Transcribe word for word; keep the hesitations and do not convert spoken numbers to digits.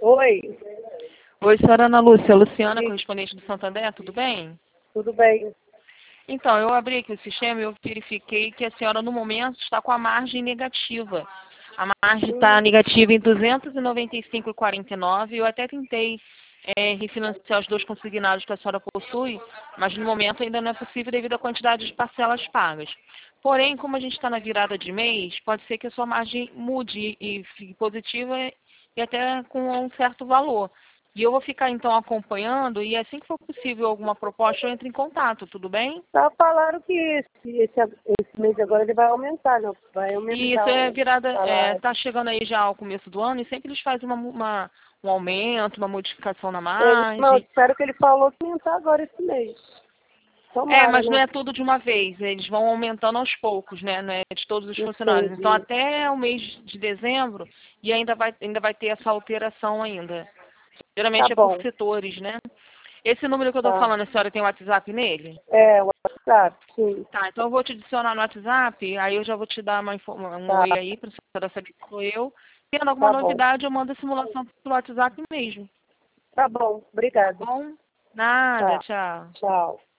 Oi, Oi, senhora Ana Lúcia. Luciana, Sim. correspondente do Santander, tudo bem? tudo bem? Então, eu abri aqui o sistema e eu verifiquei que a senhora, no momento, está com a margem negativa. A margem está Hum, negativa em duzentos e noventa e cinco vírgula quarenta e nove. Eu até tentei é, refinanciar os dois consignados que a senhora possui, mas no momento ainda não é possível devido à quantidade de parcelas pagas. Porém, como a gente está na virada de mês, pode ser que a sua margem mude e fique positiva e até com um certo valor. E eu vou ficar então acompanhando e assim que for possível alguma proposta eu entro em contato, tudo bem? Só falaram que esse, esse, esse mês agora ele vai aumentar, não? Vai E aumentar isso é o virada, é, salário. tá chegando aí já ao começo do ano e sempre eles fazem uma, uma- um aumento, uma modificação na Ele, não, margem. espero que ele falou que aumentar agora esse mês. É, Tomara, mas não né? é tudo de uma vez, eles vão aumentando aos poucos, né? Não é de todos os funcionários. Então Entendi. até o mês de dezembro e ainda vai, ainda vai ter essa alteração ainda. Tá Geralmente é por bom, setores, né? Esse número que eu estou tá. falando, a senhora tem WhatsApp nele? É, o WhatsApp, sim, Tá, então eu vou te adicionar no WhatsApp, aí eu já vou te dar uma informa- um tá, oi aí para você saber que sou eu. Tendo alguma tá bom. novidade, eu mando a simulação pelo WhatsApp mesmo. Tá bom, Tá obrigada. bom? Nada, Tá, tchau. tchau.